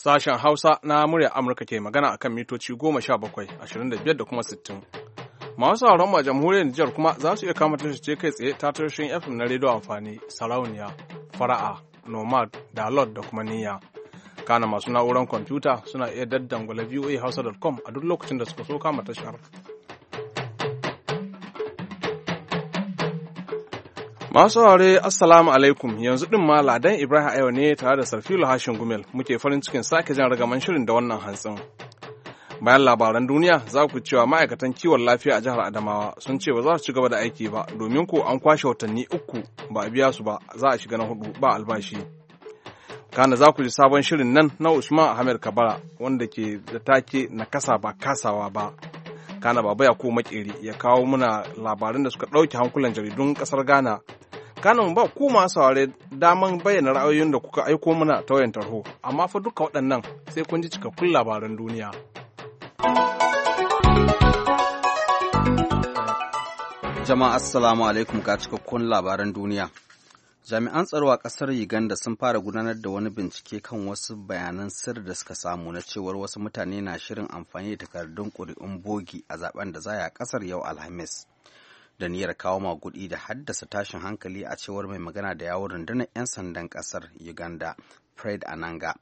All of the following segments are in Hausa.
Sashen Hausa na muryar Amurka ke magana a kan mitoci 17, 25 da kuma 60. Masu sauran mu a jamhuriyar Nijar kuma za su iya kama ce kai tsaye ta tashoshin FM na rediyo amfani, sarauniya, fara'a, nomad, dalot da kuma niyya. Kana masu na'urar kwamfuta suna iya daddangwala voahausa.com a duk lokacin da suka so kama tashar. Masu saurare Assalamu alaikum, yanzu ɗin ma Ladan Ibrahim Ayo ne tare da Sarfilu Hashin Gumel muke farin cikin sake jan ragaman shirin da wannan hantsin. Bayan labaran duniya za ku cewa ma'aikatan kiwon lafiya a jihar Adamawa sun ce ba za su ci gaba da aiki ba domin ko an kwashe watanni 3 ba a biya su ba, za a shiga na 4 ba albashi. Kana za ku ji sabon shirin nan na Usman Ahmed Kabara wanda ke da take na kasa ba kasawa ba. Kana Baba Yakubu Makeri ya kawo muna labaran da suka ɗauke hankulan jaridun ƙasar Ghana. Kana mu ba ku masu saurare daman bayyana ra'ayoyin da kuka aiko muna ta wayan tarho, amma fa duka waɗannan sai kun ji cikakkun labaran duniya. Jama'a assalamu alaikum ga cikakkun labaran duniya. Jami'an tsaro a ƙasar Uganda sun fara gudanar da wani bincike kan wasu bayanan sirri da suka samu na cewar wasu mutane na shirin amfani da takardun ƙuri'un bogi a zaben da za a ƙasar yau Alhamis. Da niyyar kawo magudi da haddasa tashin hankali a cewar mai magana da yawon rundunar 'yan sandan ƙasar Uganda, Fred Ananga.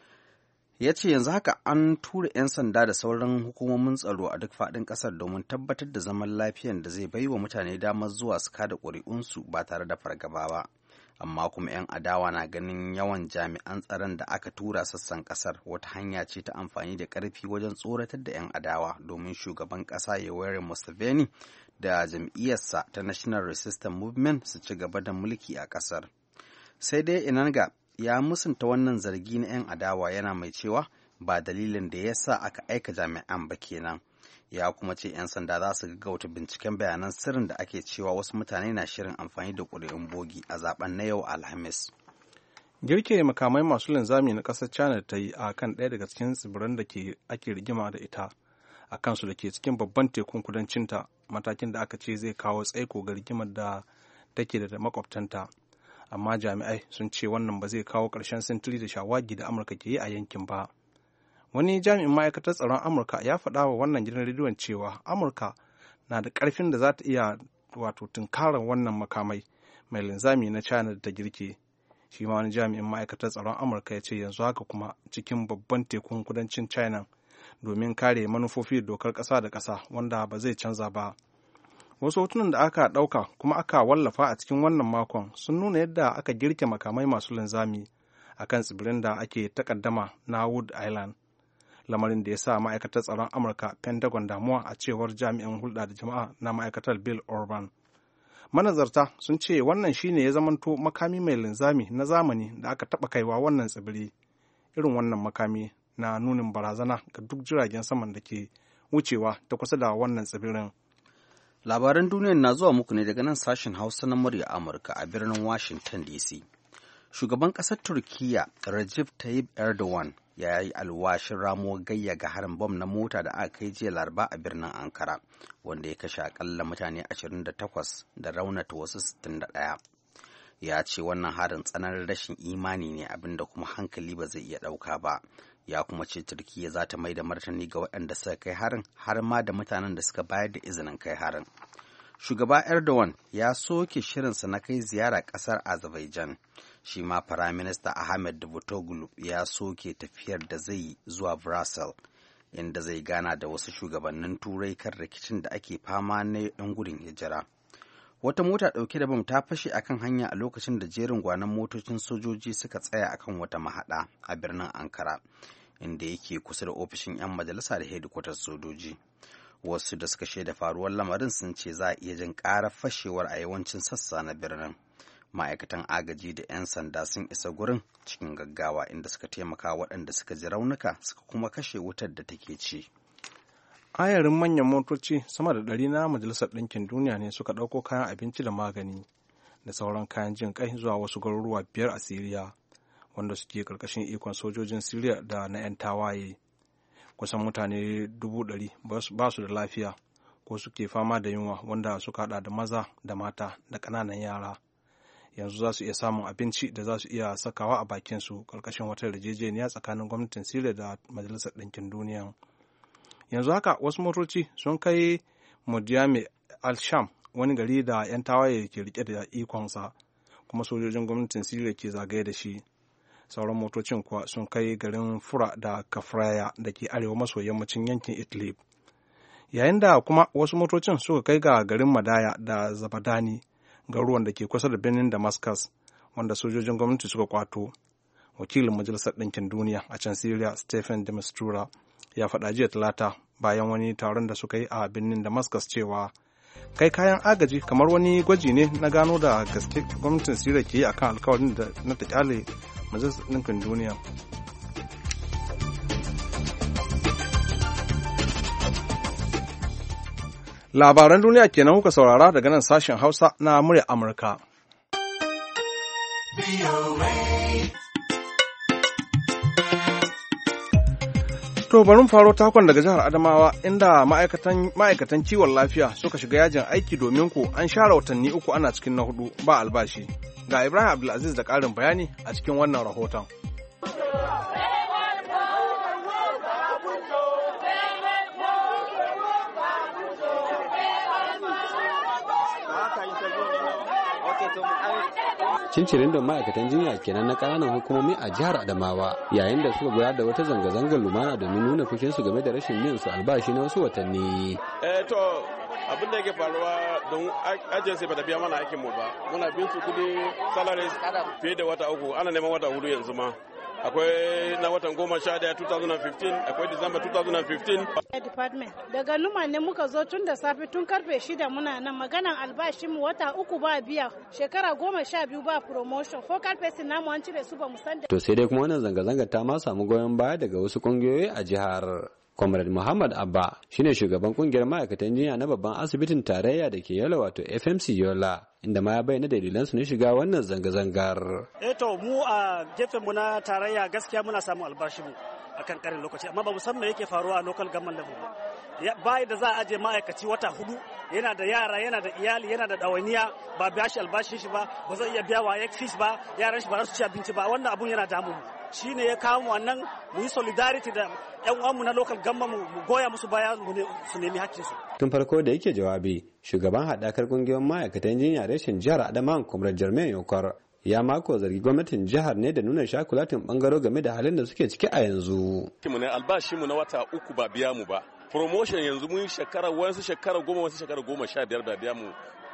Ya ce yanzu haka an tura 'yan sanda da sauran hukumomin tsaro a duk faɗin ƙasar domin tabbatar da zaman lafiyan da zai bai wa mutane damar zuwa su kada ƙuri'unsu ba tare da fargaba ba. Amma kuma 'yan adawa na ganin yawan jami'an tsaron da aka tura sassan ƙasar wata hanya ce ta amfani da ƙarfi wajen tsoratar da 'yan adawa domin shugaban ƙasa Yoweri Museveni da jam'iyyarsa ta National Resistance Movement su ci gaba da mulki a ƙasar. Sai dai Inanga ya musunta wannan zargi na 'yan adawa yana mai cewa ba dalilin da ya sa aka aika jami'an ba kenan. Ya kuma ce 'yan sanda za su gaggauta binciken bayanan sirrin da ake cewa wasu mutane na shirin amfani da ƙuri'un bogi a zaben na yau Alhamis. Girke makamai masu linzami na ƙasar China ta yi a kan ɗaya daga cikin tsibiran da ake rigima da ita a kansu da ke cikin babban tekun kudancinta, matakin da aka ce zai kawo tsaiko ga rigimar da take da makwabtanta. Amma jami'ai sun ce wannan ba zai kawo ƙarshen sintiri da shawagi da Amurka ke yi a yankin ba. Wani jami'in ma'aikatar tsaron Amurka ya faɗa wa wannan gidan rediyon cewa Amurka na da ƙarfin da za ta iya tunkarar wannan makamai mai linzami na China da ta girke. Shi ma wani jami'in ma'aikatar tsaron Amurka ya ce yanzu haka kuma cikin babban tekun kudancin China domin kare manufofi da dokar ƙasa da ƙasa wanda ba zai canza ba. Wasu hotunan da aka ɗauka kuma aka wallafa a cikin wannan makon sun nuna yadda aka girke makamai masu linzami a kan tsibirin da ake takaddama na Wood Island. Lamarin da ya sa ma'aikatar tsaron Amurka Pentagon damuwa a cewar jami'in hulɗa da jama'a na ma'aikatar Bill Orban. Manazarta sun ce wannan shine ya zamanto makami mai linzami na zamani da aka taɓa kaiwa wannan tsibiri. Irin wannan makami na nunin barazana ga duk jiragen saman da ke wucewa ta kusa da wannan tsibirin. Labaran duniyar na zuwa muku ne daga nan sashen Hausa na murya Amurka a birnin Washington DC. Shugaban ƙasar Turkiyya Recep Tayyip Erdogan ya yi alwashin ramuwar gayya ga harin bom na mota da aka kai jiya Laraba a birnin Ankara, wanda ya kashe akalla mutane 28 da raunata wasu 61. Ya ce wannan harin tsananin rashin imani ne abinda kuma hankali ba zai iya ɗauka ba. Ya kuma ce Turkiyya za ta mai da martani ga waɗanda suka kai harin har ma da mutanen da suka bayar da izinin kai harin. Shugaba Erdogan ya soke shirinsa na kai ziyara ƙasar Azerbaijan. Shi ma Firaminista Ahmed Davutoglu ya soke tafiyar da zai zuwa Brussels, inda zai gana da wasu shugabannin Turai kan rikicin da ake fama na 'yan gudun hijira. Wata mota ɗauke da bam ta fashe akan hanya a lokacin da jerin gwanon motocin sojoji suka tsaya akan wata mahaɗa a birnin Ankara, inda yake kusa da ofishin 'yan majalisa da hedikwatar sojoji. Wasu da suka shaida faruwar lamarin sun ce za a iya jin ƙarar fashewar a yawancin sassa na birnin. Ma'aikatan agaji da 'yan sanda sun isa gurin cikin gaggawa inda suka taimaka waɗanda suka ji raunuka suka kuma kashe wutar da take ci. Ayarin manyan motoci sama da 100 na Majalisar Ɗinkin Duniya ne suka ɗauko kayan abinci da magani da sauran kayan jin kai zuwa wasu garuruwa 5 a Siriya, wanda suke ƙarƙashin ikon sojojin Siriya da na 'yan tawaye. Kusan mutane 100,000 ba su da lafiya ko suke fama da yunwa, wanda suka haɗa da maza da mata da ƙananan yara. yanzu za su iya samun abinci da za su iya sakawa a bakinsu ƙarƙashin wata yarjejeniya tsakanin gwamnatin Siriya da Majalisar Ɗinkin Duniya. Yanzu haka wasu motoci sun kai Mudiyame al-Sham, wani gari da 'yan tawaye ke rike da ikonsa, kuma sojojin gwamnatin Siriya ke zagaye da shi. Sauran motocin kuwa sun kai garin Fura da Kafraya da ke arewa maso yammacin yankin Idlib. Yayin da kuma wasu motocin suka kai ga garin Madaya da Zabadani, garuruwan da ke kusa da birnin Damascus, wanda sojojin gwamnati suka kwato. Wakilin Majalisar Ɗinkin Duniya a can Siriya, Stephen de Mistura, ya faɗa jiya Talata bayan wani taron da suka yi a birnin Damascus cewa kai kayan agaji kamar wani gwaji ne na gano da gaske gwamnatin Siriya ke yi akan alkawarin da na ta kyale Majalisar Ɗinkin Duniya. Labaran duniya kenan kuka saurara daga nan sashen Hausa na murya Amurka. To bari mu faro takon daga jihar Adamawa inda ma'aikatan kiwon lafiya suka shiga yajin aiki domin ko an share watanni 3 ana cikin na 4 ba albashi. Ga Ibrahim Abdulaziz da ƙarin bayani a cikin wannan rahoton. Cincirin da ma'aikatan jinya kenan na ƙananan hukumomi a jihar Adamawa yayin da suka gudanar da wata zanga-zangar lumana domin nuna fushinsu game da rashin yin su albashi na wasu watanni. To abin da yake faruwa don agency ba ta biya mana aikin mu ba. Muna bin su kudi salaries fiye da wata 3, ana neman wata 4 yanzu ma. Akwai na watan 11 2015, akwai Disamba 2015. Department daga Numa ne muka zo tun da safe tun karfe 6 muna nan maganan albashinmu wata 3 ba biya, shekara 12 ba promotion, focal person namu an cire su ba mu san da. To sai dai kuma wannan zanga-zanga ta ma samu goyon baya daga wasu kungiyoyi a jihar. Comrade Muhammad Abba shine shugaban kungiyar ma'aikatan jinya na babban asibitin tarayya da ke Yola wato FMC Yola, inda ma ya bayyana dalilansu na shiga wannan zanga-zangar. To mu a gefen mu na tarayya gaskiya muna samun albashi mu akan karin lokaci, amma ba mu san me yake faruwa a local government level ba. Bai da za a aje ma'aikaci wata 4 yana da yara, yana da iyali, yana da ɗawainiya, ba biya shi albashin shi ba zai iya biya wa fees ba, yaran shi ba za su ci abinci ba. Wannan abun yana damu mu, shine ya kawo mu wannan mu yi solidarity da yan uwanmu na local government mu goya musu baya su nemi hakkinsu. Tun farko da yake jawabi, shugaban haɗakar kungiyoyin ma'aikatan jinya reshen jihar Adamawa Comrade Jermaine Yokor ya mako zargi gwamnatin jihar ne da nuna shakulatin bangaro game da halin da suke ciki a yanzu. Mu ne albashi mu na wata 3 ba biya mu ba. Promotion yanzu mun shekara 10 wasu shekara 15 ba biya mu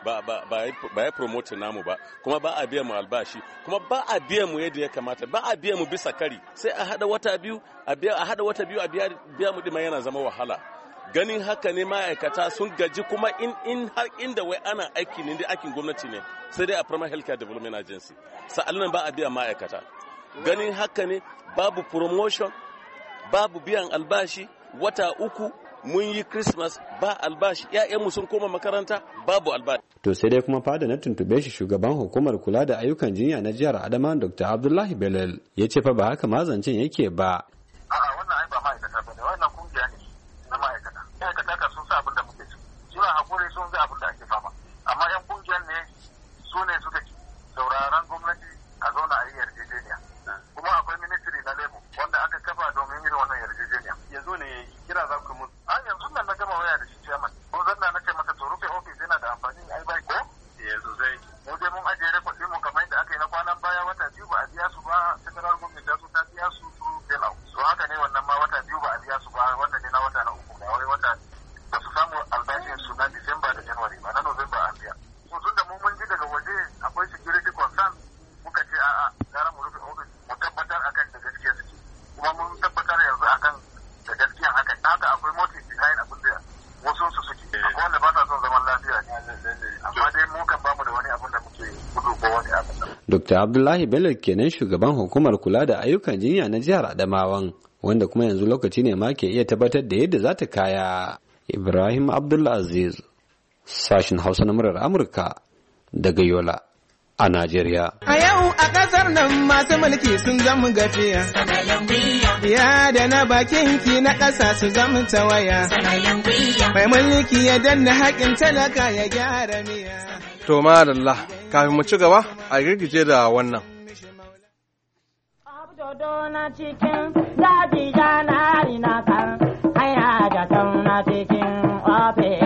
ba ya promote namu ba, kuma ba a biya mu albashi, kuma ba a biya mu yadda ya kamata, ba a biya mu bisa kari, sai a hada wata biyu a biya mu dima yana zama wahala. Ganin haka ne ma'aikata sun gaji, kuma in har inda wai ana aiki ne, aikin gwamnati ne, sai dai a Primary Healthcare Development Agency, sa'alnan ba a biya ma'aikata. Ganin haka ne babu promotion, babu biyan albashi, wata 3 mun yi Christmas ba albashi, ‘ya'yanmu sun koma makaranta babu albashi. To sai dai kuma fada na tuntube shi shugaban hukumar kula da ayyukan jinya na jihar Adamawa Dr. Abdullahi Belal ya ce fa ba haka mazancin yake ba. A'a, wannan ai ba ma'aikata ba ne, wannan kungiya ne na ma'aikata. Ma'aikata ka sun sa abin da muke ci, suna hakuri sun ga abin da ake fama. Amma ‘yan kungiyar ne su ne suka ci sauraron gwamnati a zauna a yi yarjejeniya. Kuma akwai ministry na Lebo wanda aka kafa domin yin wannan yarjejeniya. Yanzu ne kira za ku mutu. Yanzu nan na gama waya da shi ciyaman. Ko zanna na ce masa to rufe ofis yana da amfani ai bai ko? Sosai. Mu dai mun ajiye rekod din mu kamar yadda aka yi na kwanan baya wata 2 ba a biya su ba, federal government da su ta biya su su bailout. So haka ne wannan ma wata 2 ba a biya su ba, wanda ne na wata na 3 ba wai wata ba su samu albashin su na December da January ba, na November an biya. So tunda mu mun ji daga waje akwai security concern, muka ce a'a gara mu rufe ofis mu tabbatar akan da gaskiya suke. Kuma mun tabbatar yanzu akan da gaskiya haka akwai motive behind abin da wasu su suke. Akwai wanda ba sa son zaman lafiya ne. Amma dai mu kan bamu da wani abin da muke gudu ko wani abin da. Dr. Abdullahi Bello kenan shugaban hukumar kula da ayyukan jinya na jihar Adamawan, wanda kuma yanzu lokaci ne ma ke iya tabbatar da yadda za ta kaya. Ibrahim Abdulaziz, sashin Hausa na murar Amurka daga Yola a Najeriya. A yau a ƙasar nan masu mulki sun zama gafiya. Ya da na bakin ki na ƙasa su zama tawaya. Mai mulki ya danna haƙin talaka ya gyara miya. To madalla. Kafin mu ci gaba a girgije da wannan. Abdodo na cikin daji janari na kan hanya da tauna cikin ofe.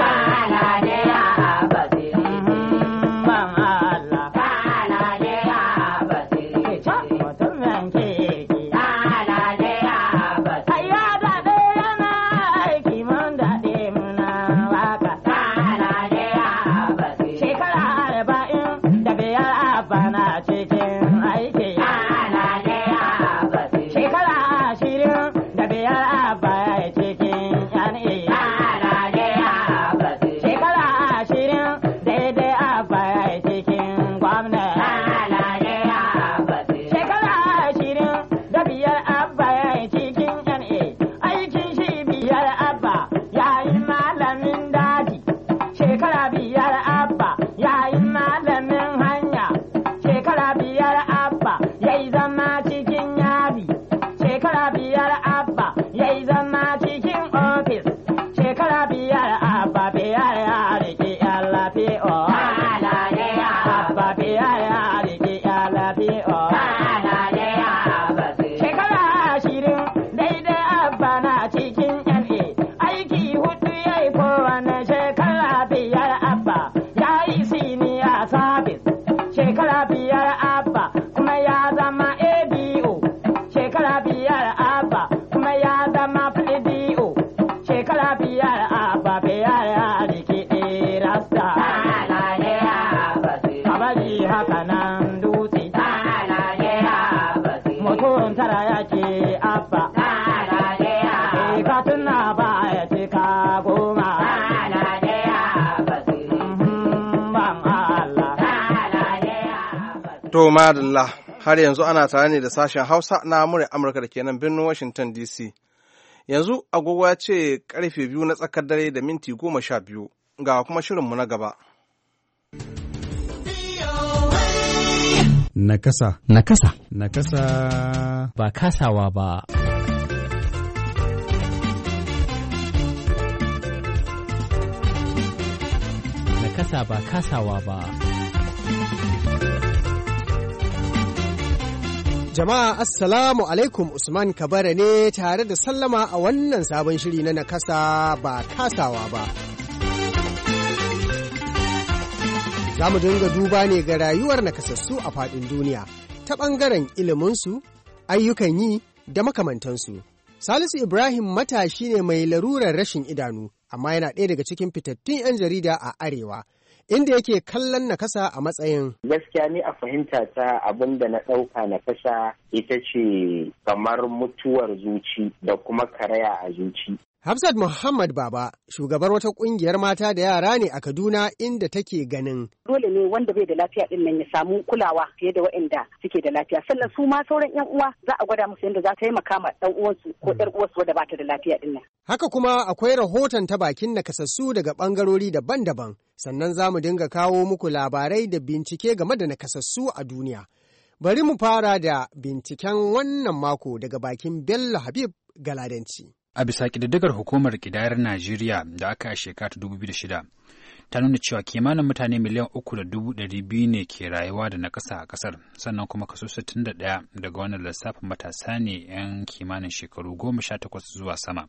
To madalla har yanzu ana tare ne da sashen Hausa na murya Amurka da ke nan birnin Washington DC. Yanzu agogo ya ce karfe 2 na tsakar dare da minti 12 ga kuma shirinmu na gaba. Nakasa. Nakasa. Nakasa. Ba kasawa ba. Nakasa ba kasawa ba. Jama'a Assalamu alaikum, Usman Kabara ne tare da sallama a wannan sabon shiri na nakasa ba kasawa ba. Za mu dinga duba ne ga rayuwar nakasassu a faɗin duniya ta ɓangaren iliminsu, ayyukan yi da makamantansu. Salisu Ibrahim matashi ne mai larurar rashin idanu, amma yana ɗaya daga cikin fitattun 'yan jarida a Arewa. Inda yake kallon nakasa a matsayin. Gaskiya ni a fahimta ta abin da na ɗauka nakasa ita ce kamar mutuwar zuci da kuma karaya a zuci. Hafsat Muhammad Baba, shugabar wata ƙungiyar mata da yara ne a Kaduna inda take ganin. Dole ne wanda bai da lafiya ɗin nan ya samu kulawa fiye da waɗanda suke da lafiya. Sannan su ma sauran 'yan uwa za a gwada musu yadda za ta taimaka ma ɗan uwansu ko ɗan uwarsu wadda ba ta da lafiya ɗin nan. Haka kuma akwai rahoton ta bakin nakasassu daga ɓangarori daban-daban. Sannan za mu dinga kawo muku labarai da bincike game da nakasassu a duniya. Bari mu fara da binciken wannan mako daga bakin Bello Habib Galadanci. A bisa ƙididdigar hukumar ƙidayar Najeriya da aka a shekara 2006, ta nuna cewa kimanin mutane miliyan 3.200 ne ke rayuwa da nakasa a ƙasar, sannan kuma kaso 61 daga wannan lissafin matasa ne 'yan kimanin shekaru 18 zuwa sama.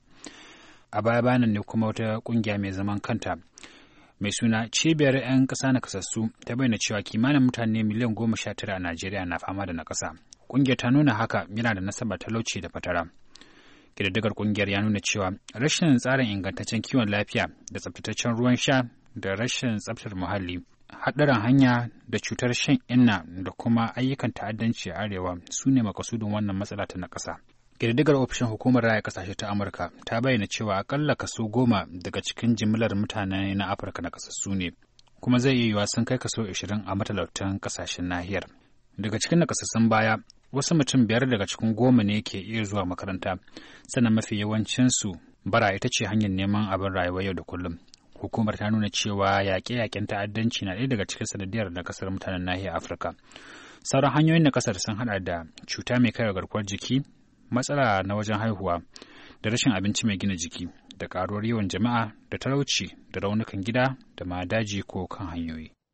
A baya-bayan ne kuma wata ƙungiya mai zaman kanta mai suna Cibiyar 'yan ƙasa nakasassu ta bayyana cewa kimanin mutane miliyan 19 a Najeriya na fama da nakasa. Ƙungiyar ta nuna haka yana da nasaba talauci da fatara. Ƙididdigar ƙungiyar ya nuna cewa rashin tsarin ingantaccen kiwon lafiya da tsaftataccen ruwan sha da rashin tsaftar muhalli, haɗarin hanya da cutar shan inna da kuma ayyukan ta'addanci a arewa su ne makasudin wannan matsala ta nakasa. Ƙididdigar ofishin hukumar raya ƙasashe ta Amurka ta bayyana cewa akalla kaso 10 daga cikin jimillar mutane na Afirka nakasassu ne, kuma zai iya yiwuwa sun kai kaso 20 a matalautan ƙasashen nahiyar. Daga cikin nakasassun baya, wasu mutum 5 daga cikin 10 ne ke iya zuwa makaranta, sannan mafi yawancinsu bara ita ce hanyar neman abin rayuwa yau da kullum. Hukumar ta nuna cewa yaƙe-yaƙen ta'addanci na ɗaya daga cikin sanadiyar na kasar mutanen nahiyar Afirka. Sauran hanyoyin na kasar sun haɗa da cuta mai kare garkuwar jiki, matsala na wajen haihuwa, da rashin abinci mai gina jiki, da ƙaruwar yawan jama'a, da talauci, da raunukan gida, da ma daji ko kan hanyoyi.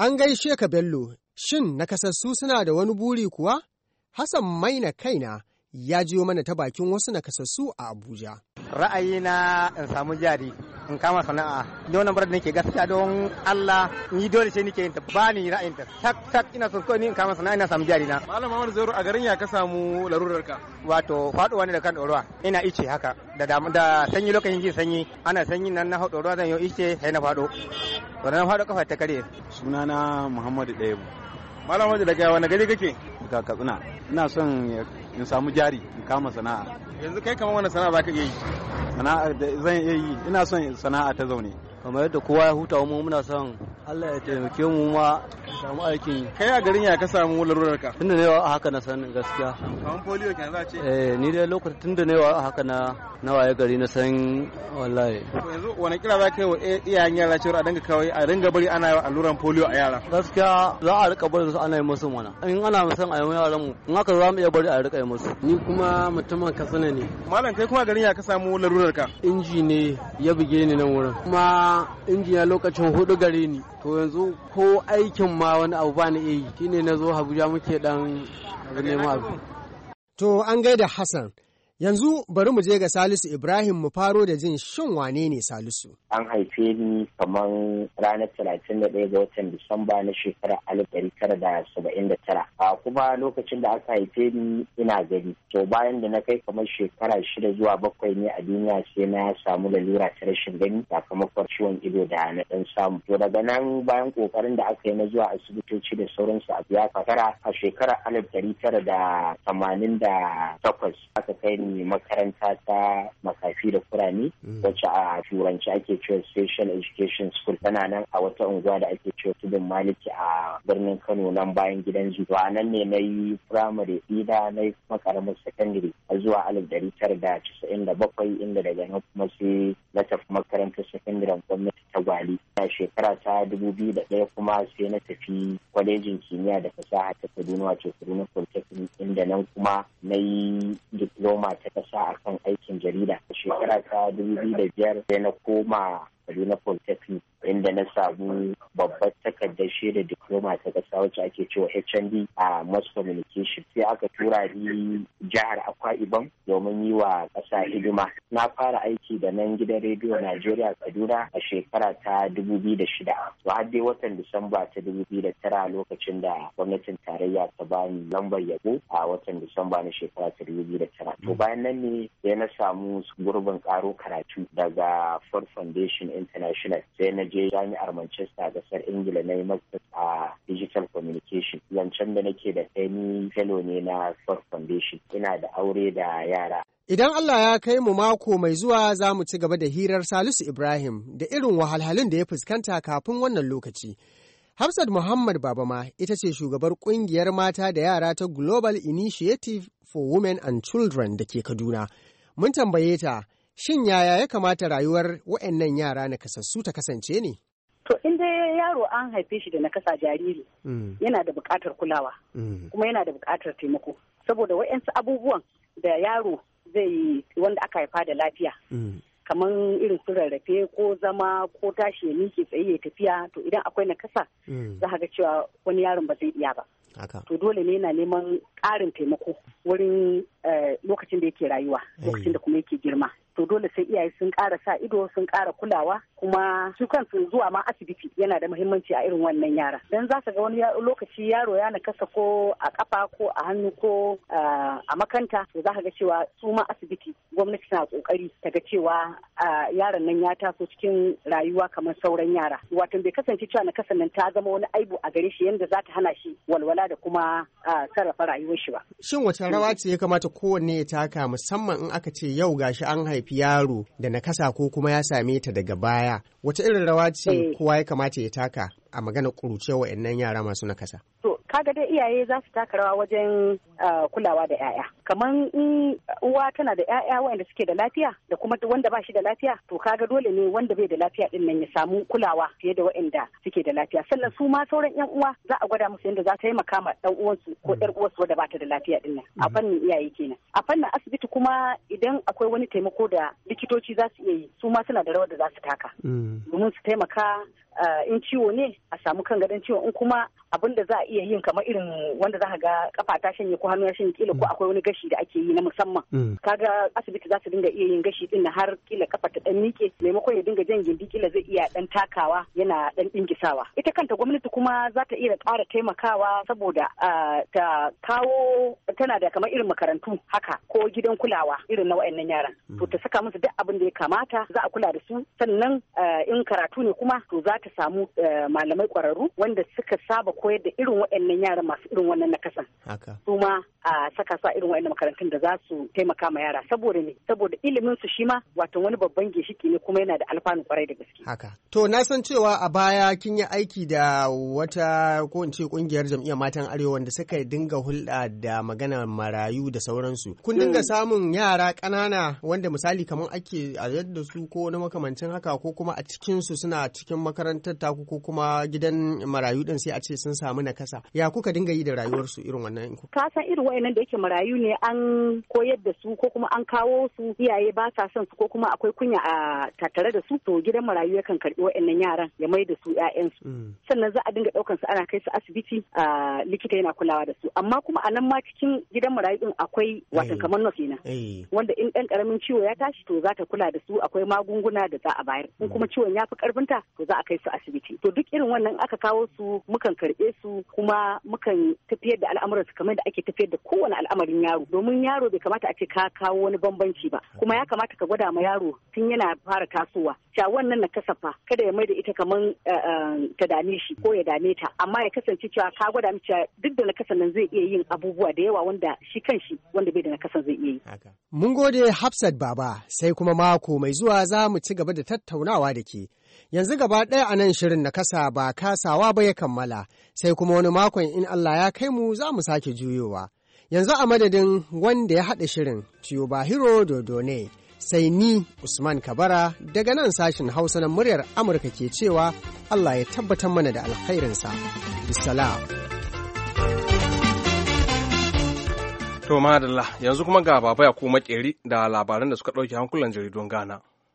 An gaishe ka Bello, shin nakasassu suna da wani buri kuwa? Hassan Maina kaina ya jiyo mana ta bakin wasu nakasassu a Abuja. Ra'ayina in samu jari in kama sana'a. Ni wannan bar da nake gaskiya don Allah ni dole sai nake yin ta ba ni ra'ayin ta. Tak ina son ko ni in kama sana'a ina samu jari na. Malam Muhammad Zairu a garin ya ka samu larurar ka? Wato faduwa ne da kan ɗoruwa. Ina ice haka da sanyi lokacin jin sanyi ana sanyi nan na haɗo ruwa zan yi ice sai na faɗo. To na faɗo kafa ta kare. Sunana Muhammadu Dayebu. Malam Muhammad daga wani gari kake? Ga Katsina. Ina son in samu jari in kama sana'a. Yanzu kai kamar wani sana'a zaka iya yi? Sana'a da zan iya yi ina son sana'a ta zaune. Kamar yadda kowa ya huta mu muna son Allah ya taimake mu ma samu aikin. Kai a garin ya ka samu larurar ka? Tunda ne a haka na san gaskiya. Kamar polio kenan za ce? Ni dai lokacin tunda ne a haka na waye gari na san wallahi. Yanzu wani kira za ka yi wa iyayen yara cewa a dinga kawai a dinga bari ana yi alluran polio a yara? Gaskiya za a rika bari su ana yi musu mana. In ana son a yi yaran mu in haka za mu iya bari a rika yi musu. Ni kuma mutumin Katsina ne. Malam kai kuma garin ya ka samu larurar ka? Inji ne ya buge ni nan wurin. Kuma inji ya lokacin 4 gare ni. To yanzu ko aikin ma wani abu ba ni iya yi. Shine na zo Abuja muke dan neman abu. To an gaida Hassan. Yanzu bari mu je ga Salisu Ibrahim mu faro da jin shin wane ne Salisu. An haife ni kamar ranar 31 ga watan Disamba na shekarar 1979. A kuma lokacin da aka haife ni ina gari. To bayan da na kai kamar shekara 6 zuwa 7 ne a duniya sai na samu lalura ta rashin gani sakamakon ciwon ido da na dan samu. To daga nan bayan kokarin da aka yi na zuwa asibitoci da sauransu a biya fakara a shekarar 1988 aka kai ni makaranta ta makafi da kurani wacce a turanci ake cewa Special Education School tana nan a wata unguwa da ake cewa Tudun Maliki a birnin Kano nan bayan gidan zu. A nan ne na yi firamare ɗina na yi kuma karamar sakandare a zuwa 1997 inda daga nan kuma sai na tafi makarantar sakandaren gwamnati ta Gwali. A shekara ta 2001 kuma sai na tafi kwalejin kimiyya da fasaha ta Kaduna wato Kaduna Polytechnic inda nan kuma na yi diploma ta kasa akan aikin jarida. A shekara ta 2005 sai na koma Kaduna Polytechnic inda na samu babbar takardar shaidar diploma ta kasa wacce ake cewa HND a Mass Communication. Sai aka tura ni jihar Akwa Ibom domin yi wa ƙasa hidima. Na fara aiki da nan gidan rediyo Najeriya Kaduna a shekara ta 2006. To har dai watan Disamba ta 2009 lokacin da gwamnatin tarayya ta bani lambar yabo a watan Disamba na shekara ta 2009. To bayan nan ne sai na samu gurbin karo karatu daga Ford Foundation International. Sai na je jami'ar Manchester a kasar Ingila na yi masters a Digital Communication. Wancan da nake da kai ni fellow ne na Ford Foundation. Ina da aure da yara. Idan Allah ya kai mu mako mai zuwa za mu ci gaba da hirar Salisu Ibrahim da irin wahalhalun da ya fuskanta kafin wannan lokaci. Hafsat Muhammad Babama ita ce shugabar kungiyar mata da yara ta Global Initiative for Women and Children da ke Kaduna. Mun tambaye ta, shin yaya ya kamata rayuwar waɗannan yara nakasassu ta kasance ne? To in dai yaro an haife shi da nakasa jariri yana da buƙatar kulawa kuma yana da buƙatar taimako saboda waɗansu abubuwan da yaro zai yi wanda aka haifa da lafiya kamar irin su rarrafe ko zama ko tashi ya miƙe tsaye ya tafiya to idan akwai nakasa za ka ga cewa wani yaron ba zai iya ba. To dole ne yana neman ƙarin taimako wurin lokacin da yake rayuwa lokacin da kuma yake girma. To dole sai iyaye sun ƙara sa ido sun ƙara kulawa kuma su kansu zuwa ma asibiti yana da muhimmanci a irin wannan yara. Dan za ka ga wani lokaci yaro ya nakasa ko a kafa ko a hannu ko a makanta to za ka ga cewa su ma asibiti gwamnati na kokari ta ga cewa yaron nan ya taso cikin rayuwa kamar sauran yara. Wato bai kasance cewa nakasan nan ta zama wani aibu a gare shi yanda za ta hana shi walwala da kuma sarrafa rayuwar shi ba. Shin wace rawa ce ya kamata kowanne ya taka musamman in aka ce yau gashi an haifi yaro da nakasa ko kuma ya same ta daga baya wace irin rawa ce kowa ya kamata ya taka a magana kuruce wa'annan yara masu nakasa? To kaga dai iyaye za su taka rawa wajen kulawa da 'ya'ya. Kamar in uwa tana da 'ya'ya wanda suke da lafiya da kuma wanda ba shi da lafiya to kaga dole ne wanda bai da lafiya din nan ya samu kulawa fiye da waɗanda suke da lafiya. Sannan su ma sauran 'yan uwa za a gwada musu yadda za ta taimaka ma ɗan uwansu ko ƴar uwarsu wadda ba ta da lafiya din nan. A fannin iyaye kenan. A fannin asibiti kuma idan akwai wani taimako da likitoci za su iya yi su ma suna da rawar da za su taka. Domin su taimaka in ciwo ne a samu kan gadon ciwon, in kuma abin da za a iya yin kamar irin wanda za ka ga kafa ta shanye ko hannu ya shanye kila ko akwai wani gashi da ake yi na musamman. Kaga asibiti za su dinga iya yin gashi din har kila kafa ta dan miƙe maimakon ya dinga jan gindi kila zai iya dan takawa yana dan dingisawa. Ita kanta gwamnati kuma za ta iya ƙara taimakawa saboda ta kawo tana da kamar irin makarantu haka ko gidan kulawa irin na wayannan yaran. To ta saka musu duk abin da ya kamata za a kula da su, sannan in karatu ne kuma to za ta samu malamai ƙwararru wanda suka saba koyar da irin waɗannan yaran masu irin wannan nakasan. Su ma a saka su a irin waɗannan makarantun da za su taimaka ma yara saboda ne saboda ilimin su shi ma wato wani babban ginshiki ne kuma yana da alfanu kwarai da gaske. Haka. To na san cewa a baya kin yi aiki da wata ko in ce kungiyar jam'iyyar matan Arewa wanda suka dinga hulɗa da maganar marayu da sauransu. Kun dinga samun yara ƙanana wanda misali kamar ake a yadda su ko na makamancin haka ko kuma a cikin su suna cikin makarantar taku ko kuma gidan marayu din sai a ce sun samu nakasa. Ya kuka dinga yi da rayuwarsu irin wannan? Ka san irin wayannan da yake marayu ne an koyar da su ko kuma an kawo su iyaye ba sa son su ko kuma akwai kunya a tattare da su, to gidan marayu yakan karbi wayannan yaran ya mai da su ƴaƴansu. Sannan za a dinga ɗaukan su ana kai su asibiti, likita yana kulawa da su. Amma kuma a nan ma cikin gidan marayu din akwai watan kamar nurse kenan wanda in ɗan ƙaramin ciwo ya tashi to za ta kula da su, akwai magunguna da za a bayar. In kuma ciwon ya fi ƙarfinta to za a kai su asibiti. To duk irin wannan aka kawo su mukan karɓe su kuma mukan tafiyar da al'amuran su kamar da ake tafiyar da kowane al'amarin yaro, domin yaro bai kamata a ce ka kawo wani bambanci ba, kuma ya kamata ka gwada ma yaro tun yana fara tasowa cewa wannan na kasafa kada ya mai da ita kamar ta dame shi ko ya dame ta, amma ya kasance cewa ka gwada mace cewa duk da nakasan nan zai iya yin abubuwa da yawa wanda shi kanshi wanda bai da nakasan zai iya yi. Mun gode Hafsat Baba, sai kuma mako mai zuwa za mu ci gaba da tattaunawa da ke. Yanzu gaba ɗaya a nan shirin na kasa ba kasawa ba ya kammala, sai kuma wani makon in Allah ya kai mu za mu sake juyowa. Yanzu a madadin wanda ya haɗa shirin, Ciyobahiro Dodone, sai ni Usman Kabara daga nan sashin Hausa na muryar Amurka ke cewa Allah ya tabbatar mana da alkhairinsa. Bisalam. To madalla, yanzu kuma ga Baba ya kuma Makeri da labaran da suka ɗauke hankulan jaridun Ghana.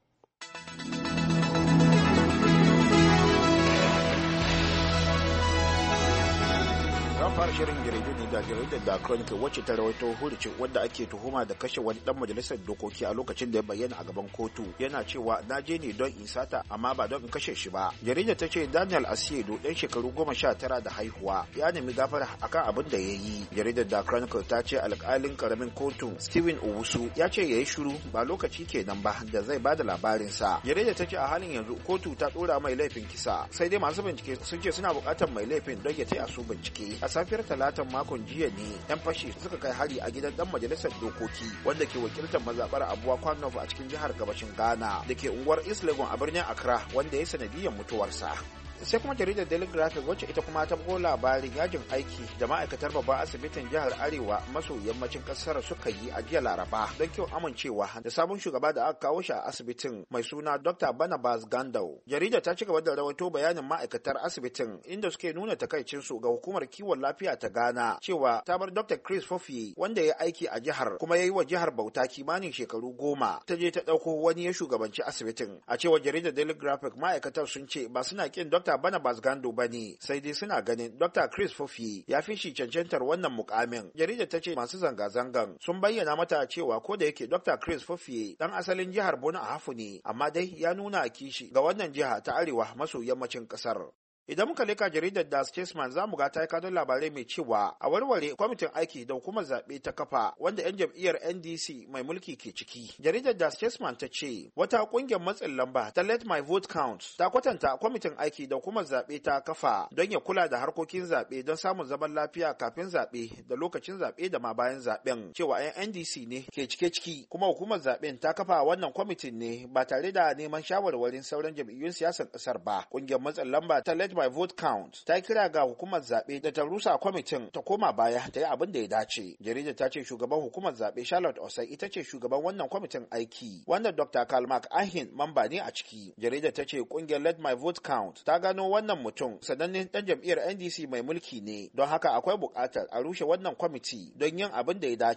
fara shirin jaridu ne da jaridar da Chronicle wacce ta rawaito hurucin wanda ake tuhuma da kashe wani dan majalisar dokoki a lokacin da ya bayyana a gaban kotu, yana cewa na je ne don in sata amma ba don in kashe shi ba. Jaridar ta ce Daniel Asiedo dan shekaru 19 da haihuwa ya nemi gafara akan abin da ya yi. Jaridar da Chronicle ta ce alƙalin karamin kotun Stephen Owusu ya ce yayi shiru ba lokaci kenan ba da zai bada labarin sa. Jaridar ta ce a halin yanzu kotu ta dora mai laifin kisa, sai dai masu bincike sun ce suna buƙatar mai laifin don ya taya su bincike. A safiyar talatan makon jiya ne yan fashi suka kai hari a gidan dan majalisar dokoki wanda ke wakiltar mazabar Abuwa Kwanof a cikin jihar gabashin Ghana da ke unguwar East Legon a birnin Accra, wanda ya sanadiyar mutuwarsa. Sai kuma jaridar Daily Graphic wacce ita kuma ta bugo labarin yajin aiki da ma'aikatar babban asibitin jihar Arewa maso yammacin kasar suka yi a jiya Laraba don kyau amincewa da sabon shugaba da aka kawo shi a asibitin mai suna Dr. Barnabas Gandau. Jaridar ta ci gaba da rawaito bayanin ma'aikatar asibitin inda suke nuna takaicinsu ga hukumar kiwon lafiya ta Ghana cewa ta bar Dr. Chris Fofi wanda ya aiki a jihar kuma ya yi wa jihar bauta kimanin shekaru 10 ta je ta ɗauko wani ya shugabanci asibitin. A cewar jaridar Daily Graphic ma'aikatar sun ce ba suna kin Dr. Barnabas Gando bane, sai dai suna ganin Dr. Chris Fofi ya fi shi cancantar wannan mukamin. Jaridar ta ce masu zanga-zangan sun bayyana mata cewa ko da yake Dr. Chris Fofi dan asalin jihar Bono a Hafu ne, amma dai ya nuna kishi ga wannan jiha ta arewa maso yammacin kasar. Idan muka leka jaridar da Statesman za mu ga ta kadon labarai mai cewa a warware kwamitin aiki da hukumar zaɓe ta kafa wanda 'yan jam'iyyar NDC mai mulki ke ciki. Jaridar da Statesman ta ce wata ƙungiyar matsin lamba ta Let My Vote Count ta kwatanta kwamitin aiki da hukumar zaɓe ta kafa don ya kula da harkokin zaɓe don samun zaman lafiya kafin zaɓe da lokacin zaɓe da ma bayan zaɓen, cewa 'yan NDC ne ke ciki kuma hukumar zaɓen ta kafa wannan kwamitin ne ba tare da neman shawarwarin sauran jam'iyyun siyasar ƙasar ba. Ƙungiyar matsin lamba ta Let My Vote Count ta kira ga hukumar zaɓe da ta rusa kwamitin ta koma baya ta yi abin da ya dace. Jaridar ta ce shugaban hukumar zaɓe Charlotte Osei ita ce shugaban wannan kwamitin aiki wanda Dr. Karl Mark Ahin mamba ne a ciki. Jaridar ta ce kungiyar Let My Vote Count ta gano wannan mutum sanannen dan jam'iyyar NDC mai mulki ne, don haka akwai buƙatar a rushe wannan kwamiti don yin abin da ya dace.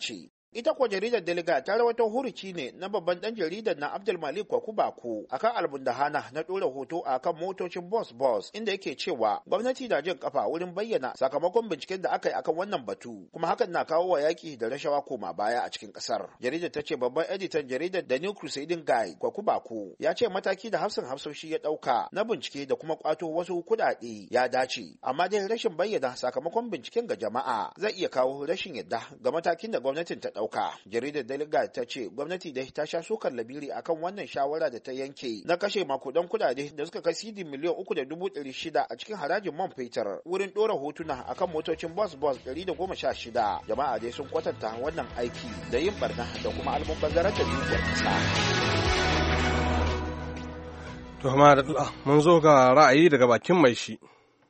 Ita kuwa jaridar Deliga ta rawaito huruci ne na babban dan jaridar na Abdul Malik Kwakubaku akan albundahana na dora hoto akan motocin bus inda yake cewa gwamnati na jin kafa wurin bayyana sakamakon binciken da aka yi akan wannan batu kuma hakan na kawo wa yaki da rashawa koma baya a cikin kasar. Jaridar ta ce babban editan jaridar The New Crusading Guy Kwakubaku ya ce mataki da hafsoshi ya dauka na bincike da kuma kwato wasu kudade ya dace amma dai rashin bayyana sakamakon binciken ga jama'a zai iya kawo rashin yadda ga matakin da gwamnatin ta dauka. Jaridar Delegate ta ce gwamnati da ta sha sukar labiri akan wannan shawara da ta yanke na kashe makudan kudade da suka kai CD miliyan 3.600 a cikin harajin man fetur wurin dora hotuna akan motocin bus 116. Jama'a dai sun kwatanta wannan aiki da yin barna da kuma almubazzarar da dukiyar kasa. To amma mun zo ga ra'ayi daga bakin mai shi.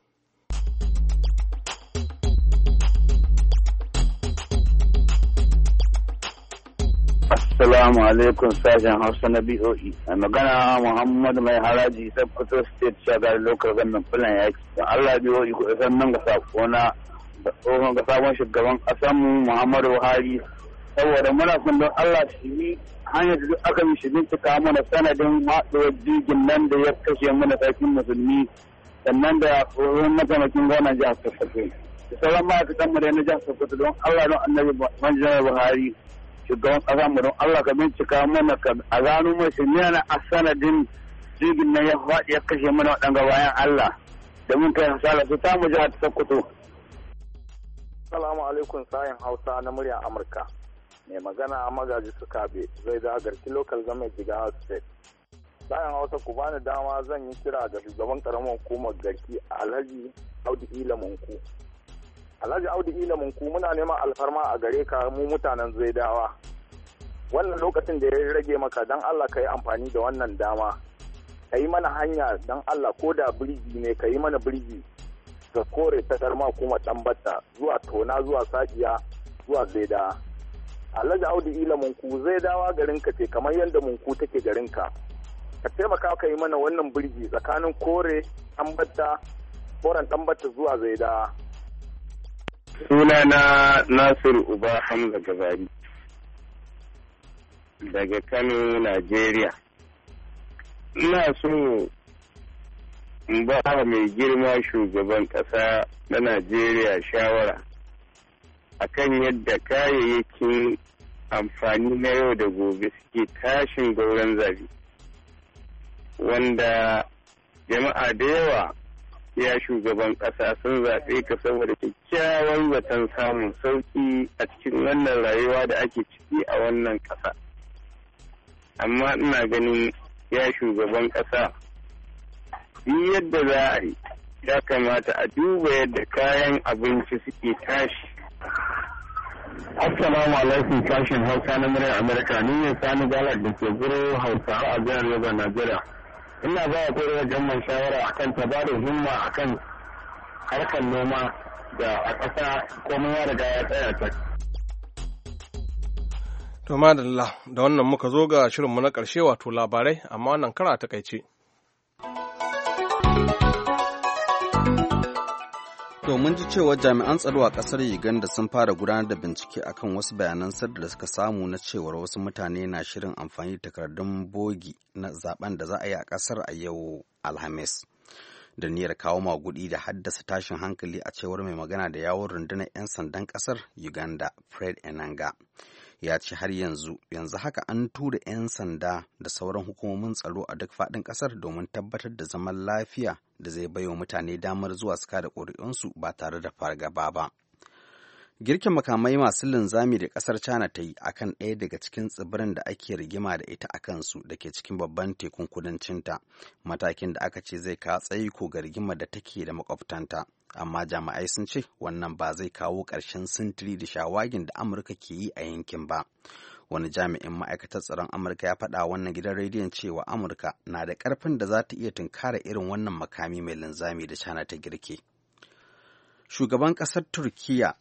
Assalamu alaikum sashen Hausa na BOE. A magana Muhammad Mai Haraji Sokoto State Shagar Local Government Plan Yaki. Don Allah BOE ku san nan ga sakona da tsohon ga sabon shugaban ƙasarmu Muhammadu Buhari. Saboda muna son don Allah shi yi hanyar da duk aka mishi bincika mana sanadin haɗuwar jirgin nan da ya kashe mana sarkin musulmi sannan da tsohon mataimakin gwamnan jihar Sokoto. Da sauran ma'aikatan mu da na jihar Sokoto don Allah don Annabi Manjan Buhari. Shugaban ƙasa mu don Allah ka bincika mana a gano mai shi ne na sanadin jirgin nan ya faɗi ya kashe mana waɗanga bayan Allah da mun kai hasala su ta mu jihar Sokoto. Assalamu alaikum sayin Hausa na muryar Amurka. Mai magana a magaji Sukabe zai da garki local government Jigawa State. Sayin Hausa ku bani dama zan yi kira ga shugaban karamar hukumar garki Alhaji Audu Ila Munku. Alhaji Audu Ila Munku muna neman alfarma a gare ka mu mutanen Zaidawa. Wannan lokacin da ya rage maka dan Allah ka yi amfani da wannan dama. Ka yi mana hanya dan Allah ko da birji ne ka yi mana birji ga kore ta karma kuma Ɗanbata zuwa Tona zuwa Sajiya zuwa Zaidawa. Alhaji Audu Ila Munku Zaidawa garinka ce kamar yadda Munku take garinka. Ka taimaka ka yi mana wannan birji tsakanin kore Ɗanbata koren Ɗanbata zuwa Zaidawa. Sunana Nasiru Uba Hamza Gabari daga Kano, Najeriya. Ina so in ba mai girma shugaban ƙasa na Najeriya shawara akan yadda kayayyakin amfani na yau da gobe suke tashin gauran zabi, wanda jama'a da yawa ya shugaban ƙasa sun zaɓe ka saboda kyakkyawan zaton samun sauƙi a cikin wannan rayuwa da ake ciki a wannan ƙasa. Amma ina ganin ya shugaban ƙasa, yi yadda za a yi, ya kamata a duba yadda kayan abinci suke tashi. Assalamu alaikum sashen Hausa na muryar Amurka, ni ne Sani Galar da ke guro Hausawa a jihar Yobe, Najeriya. Ina ba wa kore jamman shawara akan ta ba da himma akan harkar noma da a ƙasa komai ya riga ya tsaya ta. To madalla da wannan muka zo ga shirinmu na ƙarshe wato labarai amma wannan kara ta takaice. To mun ji cewa jami'an tsaro a ƙasar Uganda sun fara gudanar da bincike akan wasu bayanan sirri da suka samu na cewar wasu mutane na shirin amfani da takardun bogi na zaben da za a yi a ƙasar a yau Alhamis. Da niyyar kawo magudi da haddasa tashin hankali a cewar mai magana da yawon rundunar 'yan sandan ƙasar Uganda, Fred Enanga. Ya ce har yanzu haka an tura 'yan sanda da sauran hukumomin tsaro a duk faɗin ƙasar domin tabbatar da zaman lafiya da zai baiwa mutane damar zuwa su kada ƙuri'unsu ba tare da fargaba ba. Girkin makamai masu linzami da ƙasar China ta yi akan ɗaya daga cikin tsibirin da ake rigima da ita a kansu da ke cikin babban tekun kudancinta, matakin da aka ce zai kawo tsaiko ga rigimar da take da makwabtanta. Amma jami'ai sun ce wannan ba zai kawo ƙarshen sintiri da shawagin da Amurka ke yi a yankin ba. Wani jami'in ma'aikatar tsaron Amurka ya faɗa wannan gidan rediyon cewa Amurka na da ƙarfin da za ta iya tunkara irin wannan makami mai linzami da China ta girke. Shugaban ƙasar Turkiyya.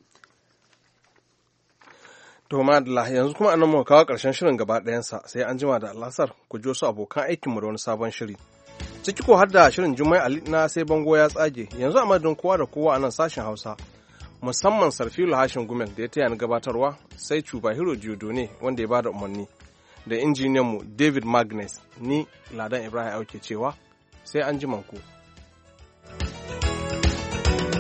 To madalla yanzu kuma anan muka kawo ƙarshen shirin gaba ɗayansa sai an jima da Alhasar ku ji wasu abokan aikinmu da wani sabon shiri. Ciki ko har da shirin Jummai Ali na sai bango ya tsage yanzu a madadin kowa da kowa a nan sashen Hausa musamman Sarfilu Hashin Gumel da ya taya ni gabatarwa, sai Chubahiro Diodone wanda ya bada umarni, da injiniyanmu David Magnus, ni Ladan Ibrahim Auke cewa sai an ji ku.